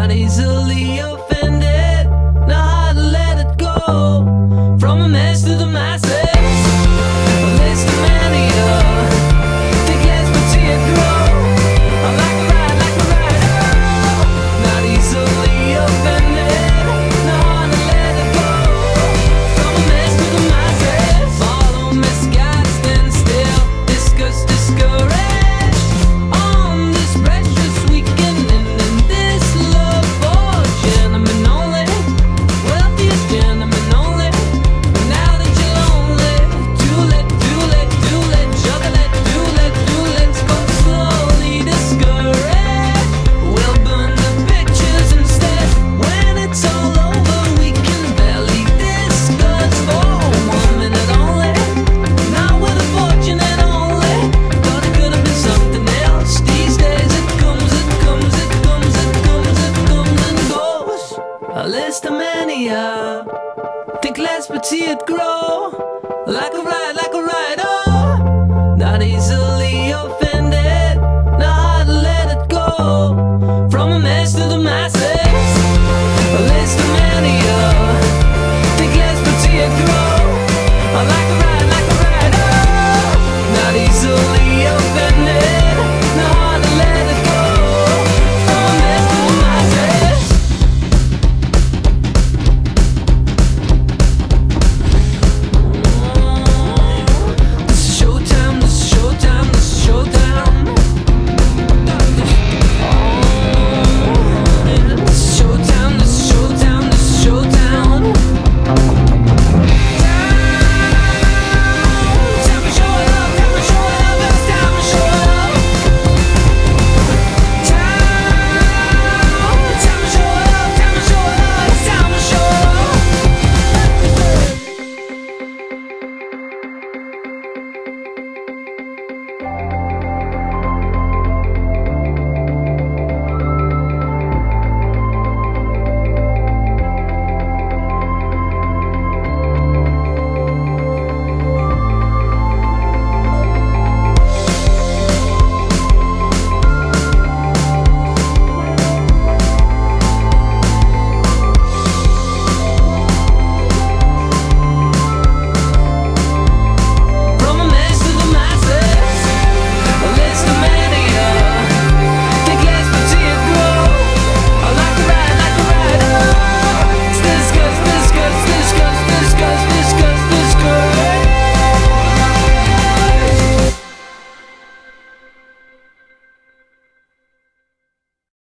not easily offended. Know how to let it go. From a mess to the masses, a list of mania. Think less but see it grow. I'm like a rider, not easily offended. Know how to let it go. From a mess to the masses, follow misguided, stand still, discuss, discouraged. On this precious weekend and in this love for gentlemen only, wealthiest gentlemen only. But now that you're lonely, juggle it, let's go slowly discouraged. We'll burn the pictures instead. When it's all over, we can barely discuss for 1 minute only. Not with a fortune and only. Thought it could have been something else. These days it comes and goes. A list of mania. Think less but see it grow.